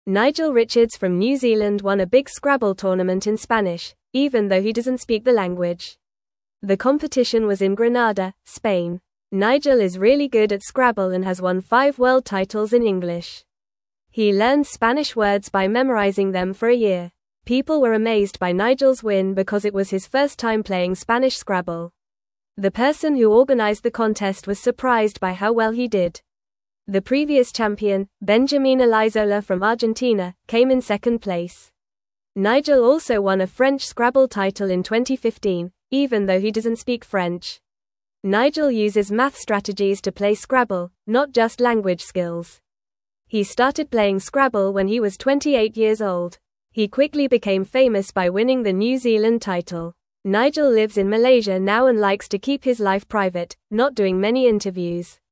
Nigel Richards from New Zealand won a big Scrabble tournament in Spanish, even though he doesn't speak the language. The competition was in Granada, Spain. Nigel is really good at Scrabble and has won 5 world titles in English. He learned Spanish words by memorizing them for a year. People were amazed by Nigel's win because it was his first time playing Spanish Scrabble. The person who organized the contest was surprised by how well he did. The previous champion, Benjamin Elizola from Argentina, came in second place. Nigel also won a French Scrabble title in 2015, even though he doesn't speak French. Nigel uses math strategies to play Scrabble, not just language skills. He started playing Scrabble when he was 28 years old. He quickly became famous by winning the New Zealand title. Nigel lives in Malaysia now and likes to keep his life private, not doing many interviews.